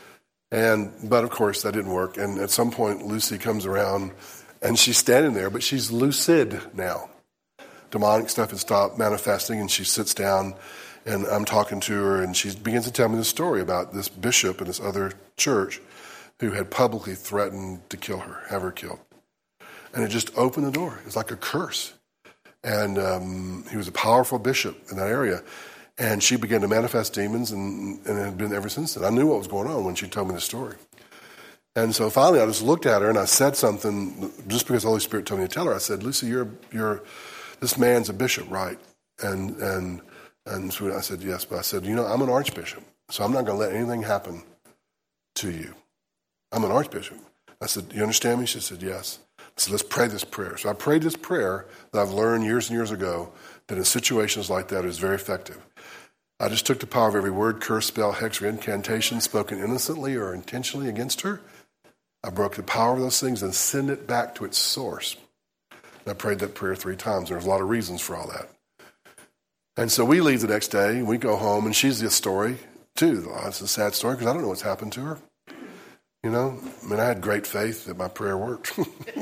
And but of course that didn't work. And at some point Lucy comes around and she's standing there, but she's lucid now. Demonic stuff has stopped manifesting, and she sits down, and I'm talking to her, and she begins to tell me this story about this bishop in this other church who had publicly threatened to kill her, have her killed. And it just opened the door. It was like a curse. And um, he was a powerful bishop in that area. And she began to manifest demons, and, and it had been ever since then. I knew what was going on when she told me the story. And so finally I just looked at her and I said something, just because the Holy Spirit told me to tell her. I said, Lucy, you're, you're, this man's a bishop, right? And and and so I said, yes. But I said, you know, I'm an archbishop, so I'm not going to let anything happen to you. I'm an archbishop. I said, you understand me? She said, yes. I said, let's pray this prayer. So I prayed this prayer that I've learned years and years ago that in situations like that is very effective. I just took the power of every word, curse, spell, hex, or incantation spoken innocently or intentionally against her. I broke the power of those things and sent it back to its source. And I prayed that prayer three times. There's a lot of reasons for all that. And so we leave the next day, and we go home, and she's the story, too. It's a sad story because I don't know what's happened to her. You know, I mean, I had great faith that my prayer worked.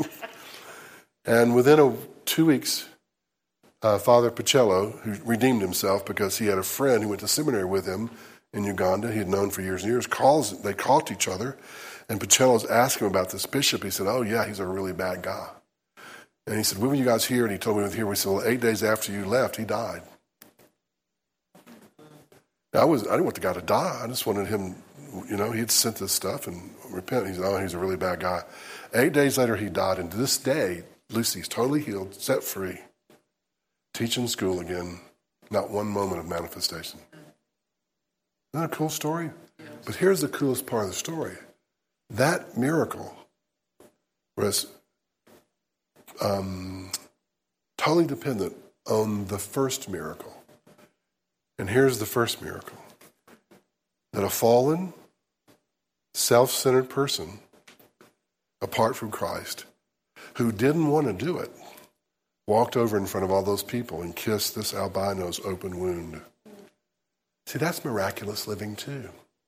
And within a, two weeks, uh, Father Pacello, who redeemed himself because he had a friend who went to seminary with him in Uganda, he had known for years and years, calls, they called each other, and Pacello's asked him about this bishop. He said, oh, yeah, he's a really bad guy. And he said, when were you guys here? And he told me he was here. We said, well, eight days after you left, he died. Now, I, was, I didn't want the guy to die. I just wanted him, you know, he had sent this stuff and repent. He said, oh, he's a really bad guy. Eight days later, he died. And to this day, Lucy's totally healed, set free, teaching school again, not one moment of manifestation. Isn't that a cool story? Yes. But here's the coolest part of the story. That miracle was um, totally dependent on the first miracle. And here's the first miracle. That a fallen, self-centered person, apart from Christ, who didn't want to do it, walked over in front of all those people and kissed this albino's open wound. See, that's miraculous living too.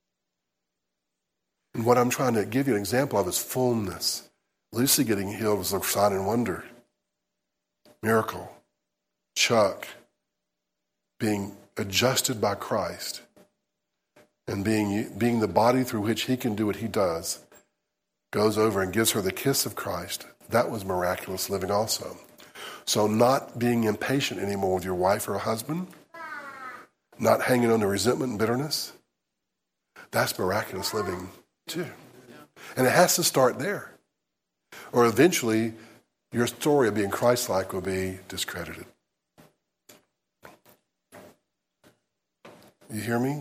And what I'm trying to give you an example of is fullness. Lucy getting healed was a sign and wonder. Miracle. Chuck being adjusted by Christ and being, being the body through which he can do what he does, goes over and gives her the kiss of Christ. That was miraculous living also. So not being impatient anymore with your wife or husband, not hanging on to resentment and bitterness, that's miraculous living too. And it has to start there. Or eventually, your story of being Christ-like will be discredited. You hear me?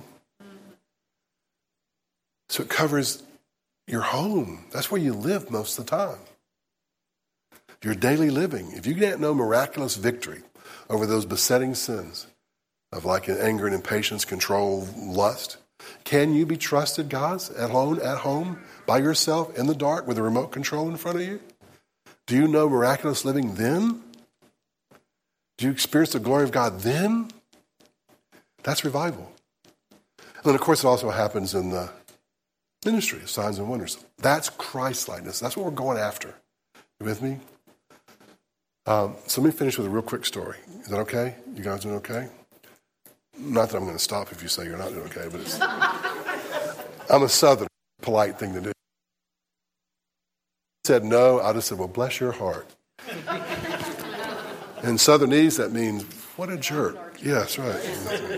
So it covers your home. That's where you live most of the time. Your daily living. If you get no miraculous victory over those besetting sins of like anger and impatience, control, lust, can you be trusted, guys, at home, at home, by yourself, in the dark, with a remote control in front of you? Do you know miraculous living then? Do you experience the glory of God then? That's revival. And then, of course, it also happens in the ministry of signs and wonders. That's Christ-likeness. That's what we're going after. You with me? Um, so let me finish with a real quick story. Is that okay? You guys doing okay? Not that I'm going to stop if you say you're not doing okay, but it's... I'm a Southern, polite thing to do. He said no, I just said, well, bless your heart. In Southernese, that means, what a jerk. Yeah, that's right.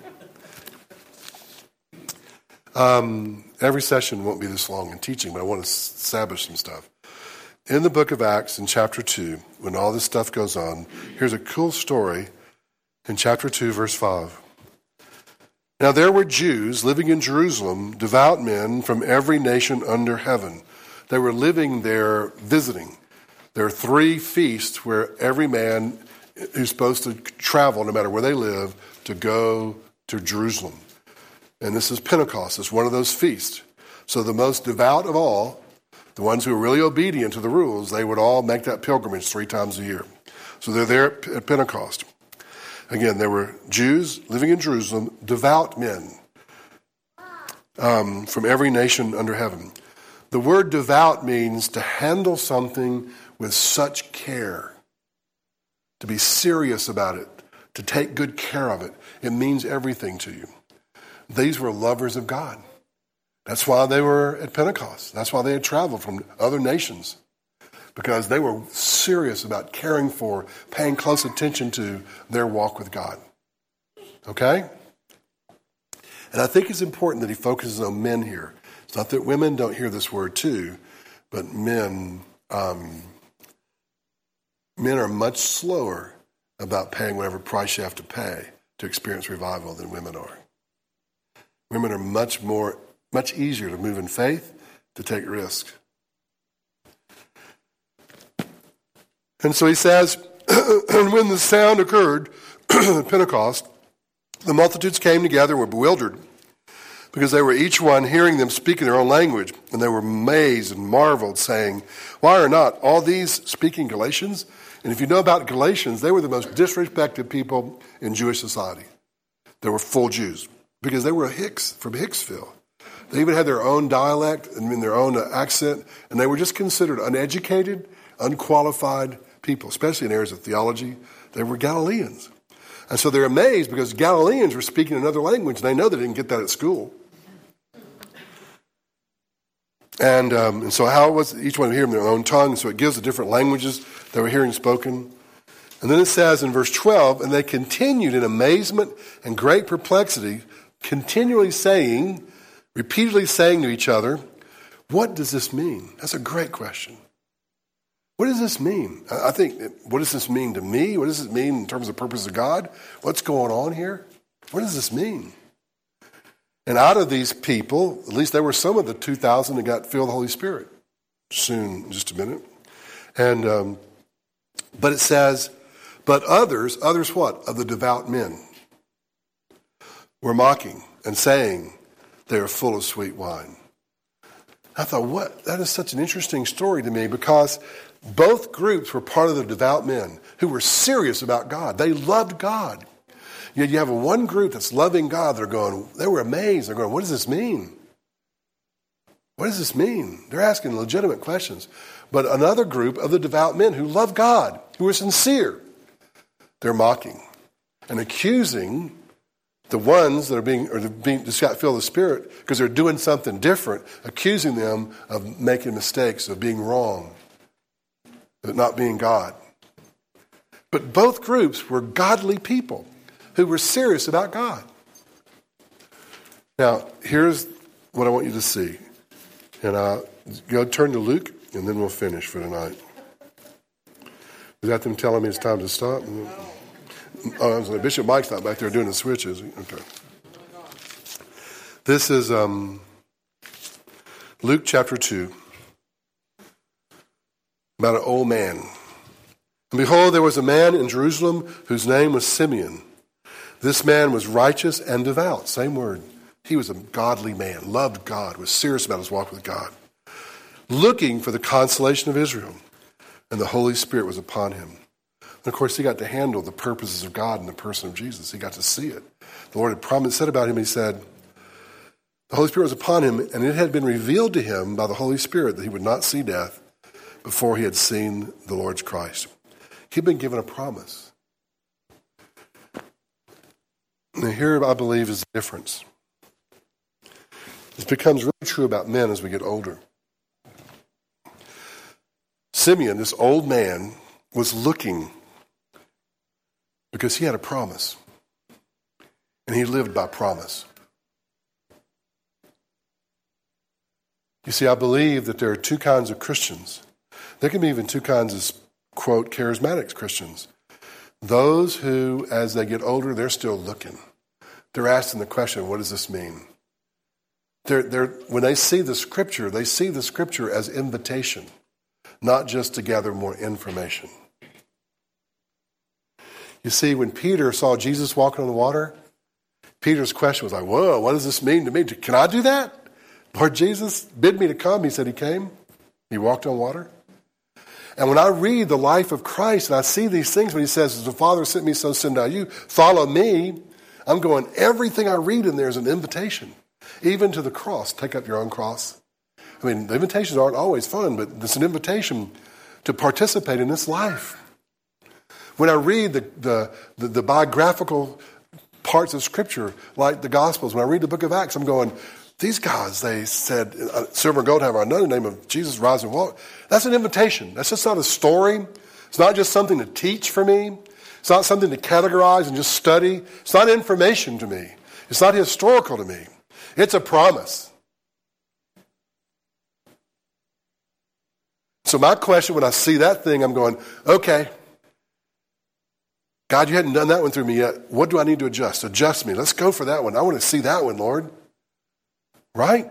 Um, every session won't be this long in teaching, but I want to establish some stuff. In the book of Acts, in chapter two, when all this stuff goes on, here's a cool story in chapter two, verse five. Now there were Jews living in Jerusalem, devout men from every nation under heaven. They were living there visiting. There are three feasts where every man who's supposed to travel, no matter where they live, to go to Jerusalem. And this is Pentecost. It's one of those feasts. So the most devout of all, the ones who are really obedient to the rules, they would all make that pilgrimage three times a year. So they're there at Pentecost. Again, there were Jews living in Jerusalem, devout men um, from every nation under heaven. The word devout means to handle something with such care, to be serious about it, to take good care of it. It means everything to you. These were lovers of God. That's why they were at Pentecost. That's why they had traveled from other nations, because they were serious about caring for, paying close attention to their walk with God. Okay? And I think it's important that he focuses on men here. It's not that women don't hear this word too, but men, um, men are much slower about paying whatever price you have to pay to experience revival than women are. Women are much more, much easier to move in faith, to take risks. And so he says, and when the sound occurred at Pentecost, the multitudes came together and were bewildered, because they were each one hearing them speak in their own language, and they were amazed and marveled, saying, why are not all these speaking Galatians? And if you know about Galatians, they were the most disrespected people in Jewish society. They were full Jews, because they were Hicks, from Hicksville. They even had their own dialect and their own accent, and they were just considered uneducated, unqualified people, especially in areas of theology. They were Galileans. And so they're amazed because Galileans were speaking another language, and they know they didn't get that at school. And, um, and so how was each one hearing their own tongue? So it gives the different languages they were hearing spoken. And then it says in verse twelve, and they continued in amazement and great perplexity, continually saying, repeatedly saying to each other, what does this mean? That's a great question. What does this mean? I think, what does this mean to me? What does this mean in terms of the purpose of God? What's going on here? What does this mean? And out of these people, at least there were some of the two thousand that got filled with the Holy Spirit. Soon, in just a minute. And, um, but it says, But others, others what? Of the devout men, were mocking and saying they are full of sweet wine. I thought, what? That is such an interesting story to me, because both groups were part of the devout men who were serious about God. They loved God. Yet you have a one group that's loving God. They're going, they were amazed. They're going, what does this mean? What does this mean? They're asking legitimate questions. But another group of the devout men who love God, who are sincere, they're mocking and accusing the ones that are being, or being just got filled with the Spirit because they're doing something different, accusing them of making mistakes, of being wrong, of not being God. But both groups were godly people who were serious about God. Now, here's what I want you to see. And uh, go turn to Luke, and then we'll finish for tonight. Is that them telling me it's time to stop? Oh, I'm sorry. Bishop Mike's not back there doing the switches. Okay. This is um, Luke chapter two, about an old man. And behold, there was a man in Jerusalem whose name was Simeon. This man was righteous and devout. Same word. He was a godly man, loved God, was serious about his walk with God, looking for the consolation of Israel. And the Holy Spirit was upon him. And of course, he got to handle the purposes of God in the person of Jesus. He got to see it. The Lord had promised, said about him, he said, the Holy Spirit was upon him, and it had been revealed to him by the Holy Spirit that he would not see death before he had seen the Lord's Christ. He'd been given a promise. Now here, I believe, is the difference. This becomes really true about men as we get older. Simeon, this old man, was looking because he had a promise. And he lived by promise. You see, I believe that there are two kinds of Christians. There can be even two kinds of, quote, charismatic Christians. Those who, as they get older, they're still looking. They're asking the question, what does this mean? They're, they're, when they see the Scripture, they see the Scripture as invitation, not just to gather more information. You see, when Peter saw Jesus walking on the water, Peter's question was like, whoa, what does this mean to me? Can I do that? Lord Jesus bid me to come. He said he came. He walked on water. And when I read the life of Christ and I see these things, when he says, as the Father sent me, so send I you, follow me, I'm going, everything I read in there is an invitation. Even to the cross, take up your own cross. I mean, the invitations aren't always fun, but it's an invitation to participate in this life. When I read the, the, the, the biographical parts of Scripture, like the Gospels, when I read the book of Acts, I'm going, these guys, they said, silver and gold have I none in the name of Jesus, rise and walk. That's an invitation. That's just not a story. It's not just something to teach for me. It's not something to categorize and just study. It's not information to me. It's not historical to me. It's a promise. So my question when I see that thing, I'm going, okay, God, you hadn't done that one through me yet. What do I need to adjust? Adjust me. Let's go for that one. I want to see that one, Lord. Right?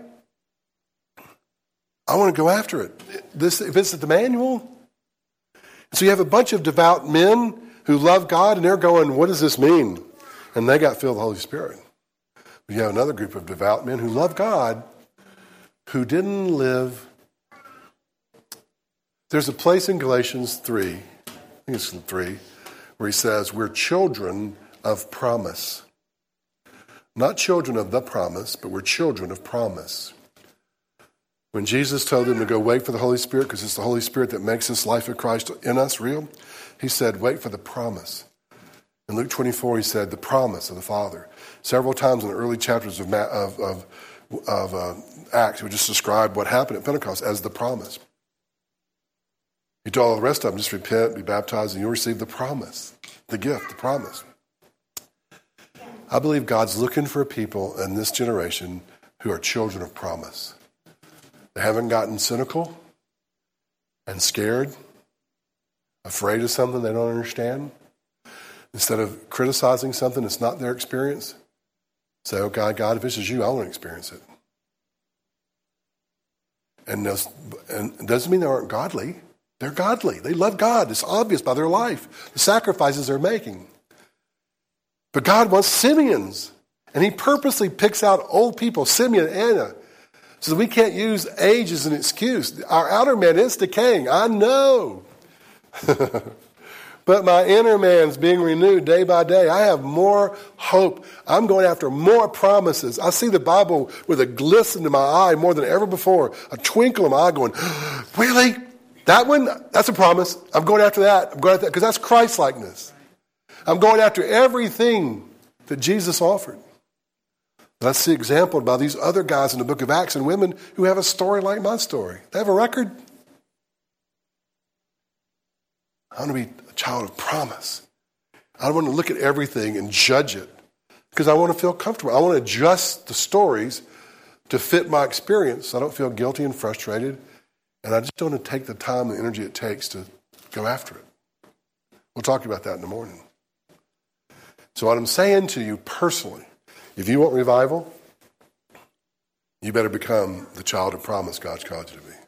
I want to go after it. This, if it's the manual. So you have a bunch of devout men who love God, and they're going, what does this mean? And they got filled with the Holy Spirit. But you have another group of devout men who love God, who didn't live. There's a place in Galatians three, I think it's three, where he says, we're children of promise. Not children of the promise, but we're children of promise. When Jesus told them to go wait for the Holy Spirit, because it's the Holy Spirit that makes this life of Christ in us real, he said, wait for the promise. In Luke twenty-four, he said, the promise of the Father. Several times in the early chapters of, of, of, of uh, Acts, he would just describe what happened at Pentecost as the promise. He told all the rest of them, just repent, be baptized, and you'll receive the promise, the gift, the promise. I believe God's looking for people in this generation who are children of promise. They haven't gotten cynical and scared, afraid of something they don't understand. Instead of criticizing something that's not their experience, say, oh God, God, if this is you, I want to experience it. And, and it doesn't mean they aren't godly. They're godly. They love God. It's obvious by their life, the sacrifices they're making. But God wants Simeons. And he purposely picks out old people, Simeon and Anna, so that we can't use age as an excuse. Our outer man is decaying. I know. But my inner man's being renewed day by day. I have more hope. I'm going after more promises. I see the Bible with a glisten in my eye more than ever before. A twinkle in my eye going, really? That one? That's a promise. I'm going after that. I'm going after that because that's Christ-likeness. I'm going after everything that Jesus offered. That's the example by these other guys in the book of Acts and women who have a story like my story. They have a record. I want to be a child of promise. I don't want to look at everything and judge it because I want to feel comfortable. I want to adjust the stories to fit my experience so I don't feel guilty and frustrated. And I just don't want to take the time and energy it takes to go after it. We'll talk about that in the morning. So what I'm saying to you personally, if you want revival, you better become the child of promise God's called you to be.